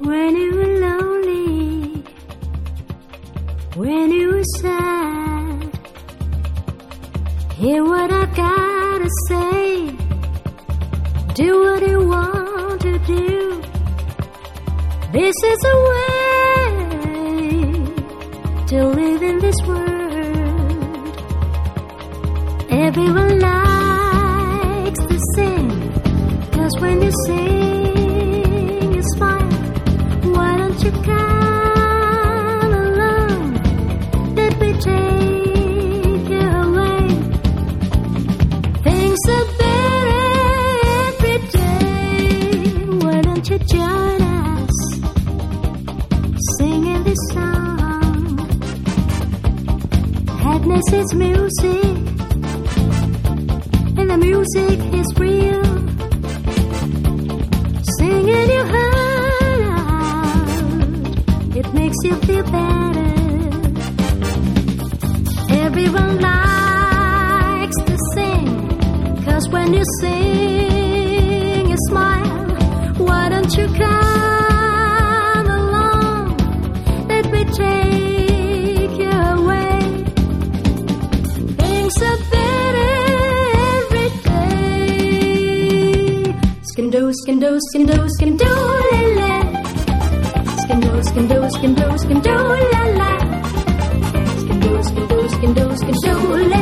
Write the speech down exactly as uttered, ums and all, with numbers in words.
when you were lonely, when you were sad. Hear what I gotta say, do what you want to do. This is a way to live in this world. Everyone likes to sing, 'cause when you sing you smile. Why don't you come along, let me take you away. Things are better every day. Why don't you join us singing this song? Happiness is music, and the music is real. Sing in your heart out, it makes you feel better. Everyone likes to sing, 'cause when you sing you smile. Why don't you come along, let me take you away. Things are better every day. Skin do, skin do, skin do, skin do, la la. Skin do, skin do, skin do, skin do, la la. Skin do, skin do, skin do, skin do, la.